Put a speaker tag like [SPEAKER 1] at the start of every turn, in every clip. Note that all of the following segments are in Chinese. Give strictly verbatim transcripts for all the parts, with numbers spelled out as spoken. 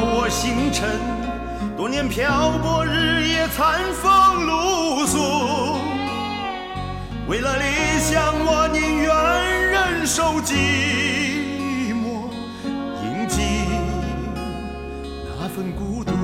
[SPEAKER 1] 我星辰，多年漂泊，日夜餐风露宿。为了理想，我宁愿忍受寂寞，饮尽那份孤独。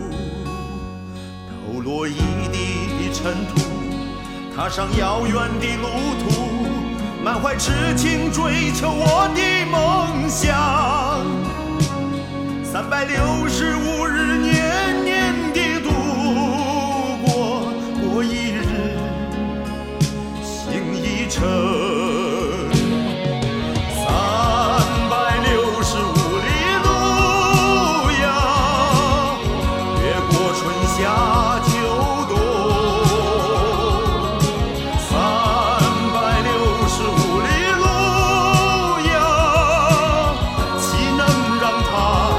[SPEAKER 1] 抖落一地尘土，踏上遥远的路途，满怀痴情追求我的梦想。三百六十五日，年年地度过，过一日，行一程。三百六十五里路呀，越过春夏秋冬。三百六十五里路呀，岂能让它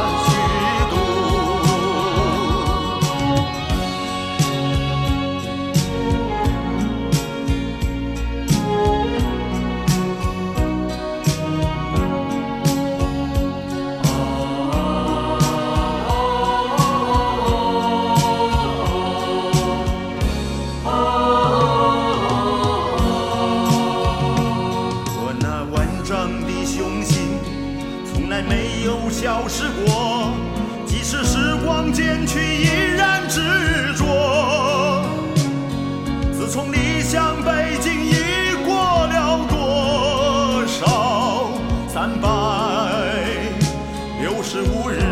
[SPEAKER 1] 没有消失过，即使时光渐去，依然执着。自从离乡北京，已过了多少三百六十五日？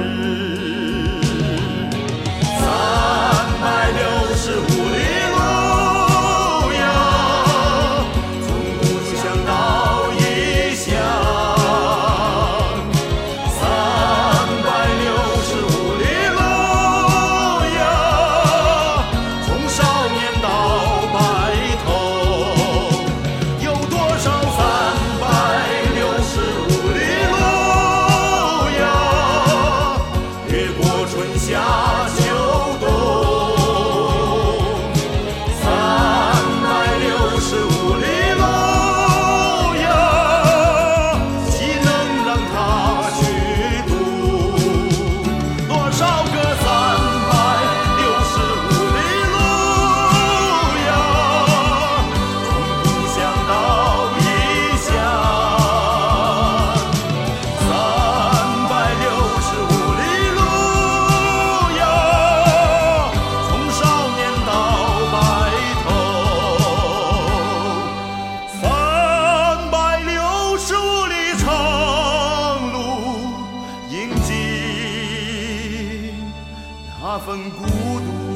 [SPEAKER 1] 三百六十五里路呀，从故乡到异乡。那份孤独。